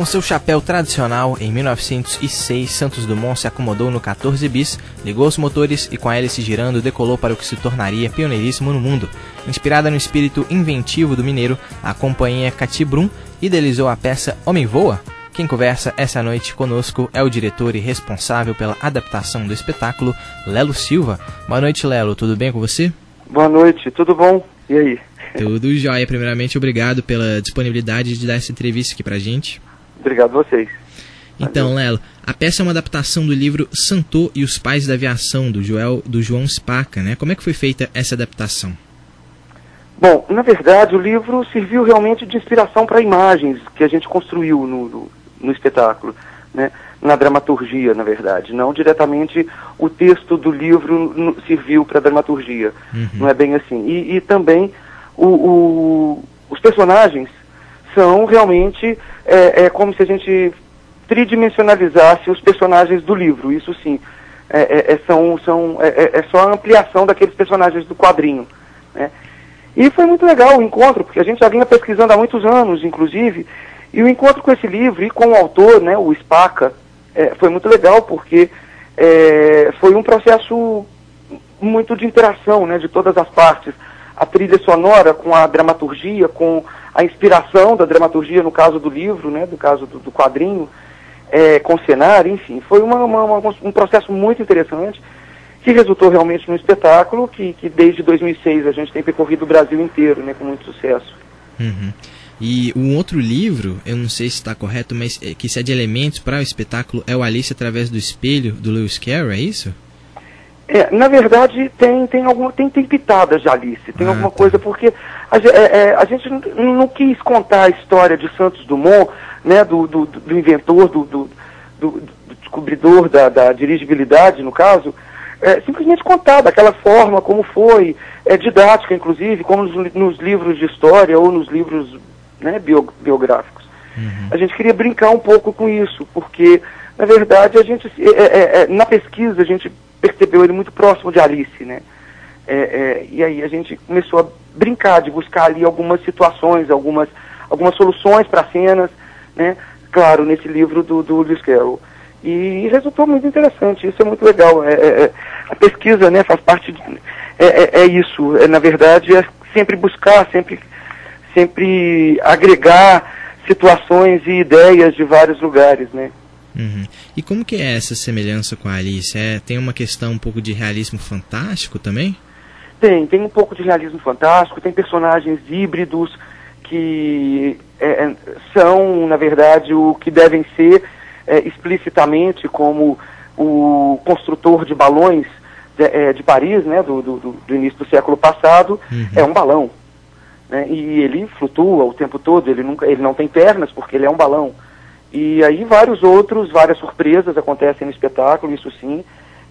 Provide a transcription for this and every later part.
Com seu chapéu tradicional, em 1906, Santos Dumont se acomodou no 14 bis, ligou os motores e com a hélice girando decolou para o que se tornaria pioneiríssimo no mundo. Inspirada no espírito inventivo do mineiro, a companhia Catibrum idealizou a peça Homem Voa. Quem conversa essa noite conosco é o diretor e responsável pela adaptação do espetáculo, Lelo Silva. Boa noite, Lelo. Tudo bem com você? Boa noite. Tudo bom? E aí? Tudo jóia. Primeiramente, obrigado pela disponibilidade de dar essa entrevista aqui pra gente. Obrigado a vocês. Então, Lelo, a peça é uma adaptação do livro Santô e os Pais da Aviação, do João Spaca, né? Como é que foi feita essa adaptação? Bom, na verdade, o livro serviu realmente de inspiração para imagens que a gente construiu no espetáculo, né? Na dramaturgia, na verdade. Não diretamente o texto do livro serviu para a dramaturgia. Não é bem assim. E também os personagens são realmente como se a gente tridimensionalizasse os personagens do livro. Isso sim, é só a ampliação daqueles personagens do quadrinho, né? E foi muito legal o encontro, porque a gente já vinha pesquisando há muitos anos, inclusive, e o encontro com esse livro e com o autor, né, o Spaca, foi muito legal, porque foi um processo muito de interação, né, de todas as partes. A trilha sonora com a dramaturgia, com a inspiração da dramaturgia, no caso do livro, né, no caso do quadrinho, com o cenário, enfim, foi um processo muito interessante, que resultou realmente num espetáculo que desde 2006 a gente tem percorrido o Brasil inteiro, né, com muito sucesso. E um outro livro, eu não sei se está correto, mas que cede elementos para o espetáculo é o Alice através do Espelho, do Lewis Carroll, é isso? Na verdade, tem pitadas de Alice, tem alguma coisa, porque a gente não quis contar a história de Santos Dumont, né, do inventor, do descobridor da dirigibilidade, no caso, simplesmente contar daquela forma, como foi, didática, inclusive, como nos livros de história ou nos livros, né, biográficos. A gente queria brincar um pouco com isso, porque, na verdade, a gente, na pesquisa, a gente percebeu ele muito próximo de Alice, né? E aí a gente começou a brincar, de buscar ali algumas situações, algumas soluções para cenas, né? Claro, nesse livro do Lewis Carroll. E resultou muito interessante, isso é muito legal. A pesquisa, né, faz parte isso, na verdade, é sempre buscar, sempre agregar situações e ideias de vários lugares, né? E como que é essa semelhança com a Alice? Tem uma questão um pouco de realismo fantástico também? Tem um pouco de realismo fantástico, tem personagens híbridos que são, na verdade, o que devem ser explicitamente, como o construtor de balões de Paris, né, do início do século passado, é um balão, né, e ele flutua o tempo todo, ele não tem pernas porque ele é um balão. E aí várias surpresas acontecem no espetáculo, isso sim.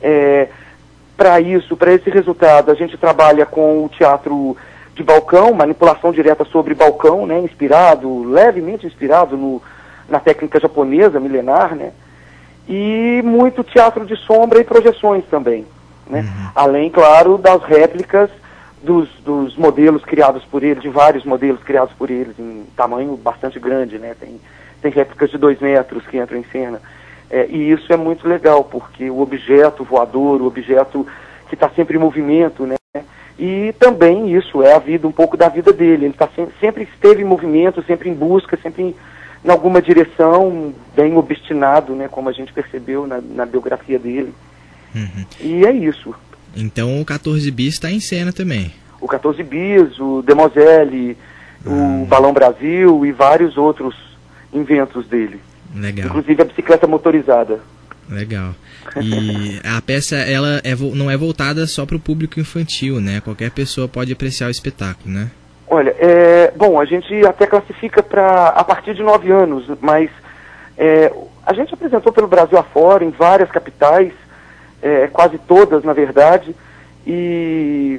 Para esse resultado, a gente trabalha com o teatro de balcão, manipulação direta sobre balcão, né, levemente inspirado na técnica japonesa milenar, né, e muito teatro de sombra e projeções também, né, além, claro, das réplicas dos modelos criados por ele, de vários modelos criados por eles em tamanho bastante grande, né, tem réplicas de 2 metros que entram em cena. E isso é muito legal, porque o objeto voador, o objeto que está sempre em movimento, né? E também isso é um pouco da vida dele. Ele sempre esteve em movimento, sempre em busca, sempre em alguma direção, bem obstinado, né? Como a gente percebeu na biografia dele. E é isso. Então o 14 bis está em cena também. O 14 bis, o Demoiselle, o Balão Brasil e vários outros inventos dele. Legal. Inclusive a bicicleta motorizada. Legal. E a peça não é voltada só para o público infantil, né? Qualquer pessoa pode apreciar o espetáculo, né? Olha, bom, a gente até classifica a partir de 9 anos, mas a gente apresentou pelo Brasil afora, em várias capitais, quase todas, na verdade, e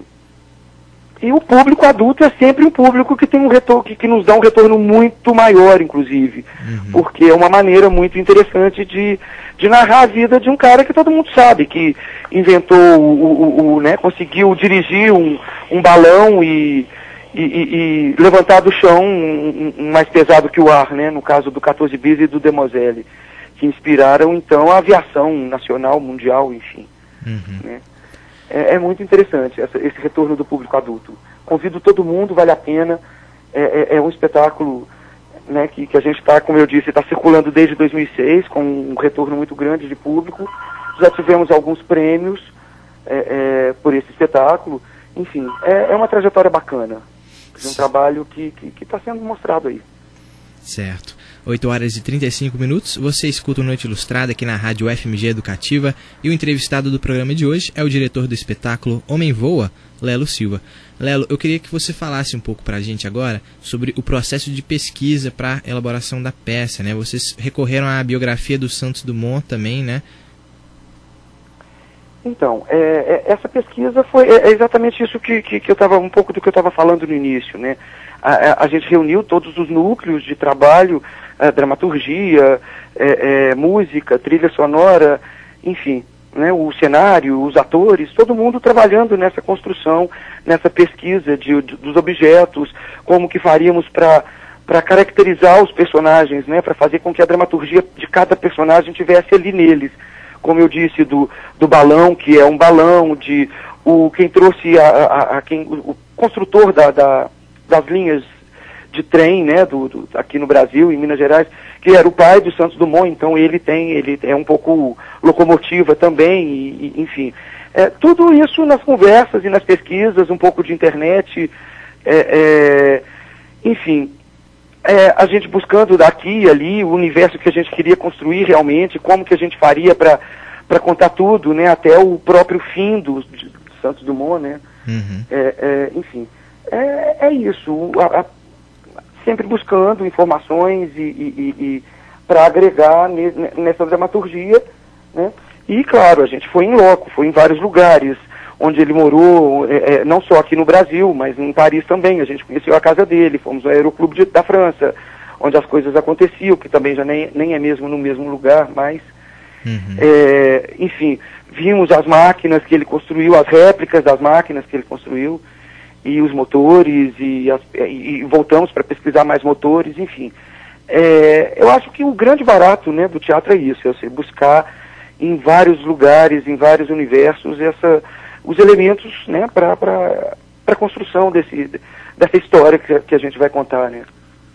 o público adulto é sempre um público que tem um retorno, que nos dá um retorno muito maior, inclusive, porque é uma maneira muito interessante de narrar a vida de um cara que todo mundo sabe, que inventou, né, conseguiu dirigir um balão e e levantar do chão um mais pesado que o ar, né? No caso do 14 bis e do Demoiselle, que inspiraram então a aviação nacional, mundial, enfim. Né? É muito interessante esse retorno do público adulto. Convido todo mundo, vale a pena. É um espetáculo, né, que a gente está, como eu disse, está circulando desde 2006, com um retorno muito grande de público. Já tivemos alguns prêmios por esse espetáculo. Enfim, é uma trajetória bacana. É um trabalho que está sendo mostrado aí. Certo. 8 horas e 35 minutos, você escuta o Noite Ilustrada aqui na Rádio FMG Educativa e o entrevistado do programa de hoje é o diretor do espetáculo Homem Voa, Lelo Silva. Lelo, eu queria que você falasse um pouco pra gente agora sobre o processo de pesquisa para a elaboração da peça, né? Vocês recorreram à biografia do Santos Dumont também, né? Então, essa pesquisa foi exatamente isso que eu estava, um pouco do que eu estava falando no início, né? A gente reuniu todos os núcleos de trabalho, dramaturgia, música, trilha sonora, enfim, né? O cenário, os atores, todo mundo trabalhando nessa construção, nessa pesquisa dos objetos, como que faríamos para caracterizar os personagens, né? Para fazer com que a dramaturgia de cada personagem tivesse ali neles. Como eu disse, do balão, que é um balão, quem trouxe o construtor das linhas de trem, né, aqui no Brasil, em Minas Gerais, que era o pai do Santos Dumont, então ele é um pouco locomotiva também, e enfim. Tudo isso nas conversas e nas pesquisas, um pouco de internet, enfim. A gente buscando daqui e ali o universo que a gente queria construir realmente, como que a gente faria para contar tudo, né, até o próprio fim do Santos Dumont, né? Enfim, é isso, sempre buscando informações e para agregar nessa dramaturgia, né? E claro, a gente foi em loco, foi em vários lugares onde ele morou, não só aqui no Brasil, mas em Paris também. A gente conheceu a casa dele, fomos ao Aeroclube da França, onde as coisas aconteciam, que também já nem é mesmo no mesmo lugar, mas enfim, vimos as máquinas que ele construiu, as réplicas das máquinas que ele construiu, e os motores, e voltamos para pesquisar mais motores, enfim. Eu acho que o grande barato, né, do teatro é isso, é você buscar em vários lugares, em vários universos, os elementos, né, para a construção dessa história que a gente vai contar, né.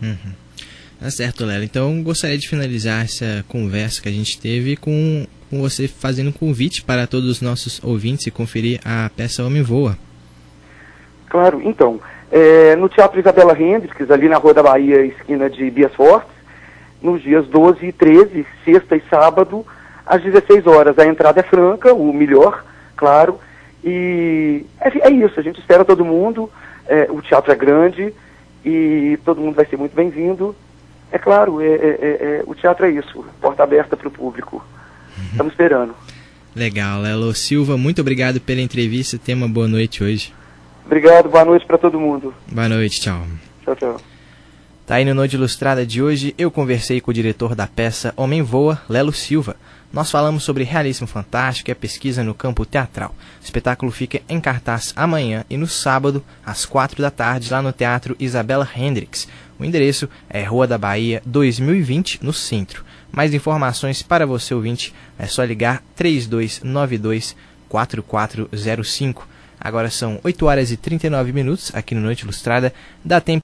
Tá certo, Lelo. Então, gostaria de finalizar essa conversa que a gente teve com você fazendo um convite para todos os nossos ouvintes e conferir a peça Homem Voa. Claro, então, no Teatro Isabela Hendricks, ali na Rua da Bahia, esquina de Bias Fortes, nos dias 12 e 13, sexta e sábado, às 16 horas. A entrada é franca, o melhor, claro, e é isso, a gente espera todo mundo, o teatro é grande e todo mundo vai ser muito bem-vindo. É claro, o teatro é isso, porta aberta para o público. Estamos esperando. Legal, Lelo Silva, muito obrigado pela entrevista, tenha uma boa noite hoje. Obrigado, boa noite para todo mundo. Boa noite, tchau. Tchau, tchau. Tá aí no Noite Ilustrada de hoje, eu conversei com o diretor da peça Homem Voa, Lelo Silva. Nós falamos sobre realismo fantástico e a pesquisa no campo teatral. O espetáculo fica em cartaz amanhã e no sábado, às 4 da tarde, lá no Teatro Isabela Hendricks. O endereço é Rua da Bahia 2020, no centro. Mais informações para você, ouvinte, é só ligar 3292-4405. Agora são 8 horas e 39 minutos aqui no Noite Ilustrada. Dá tempo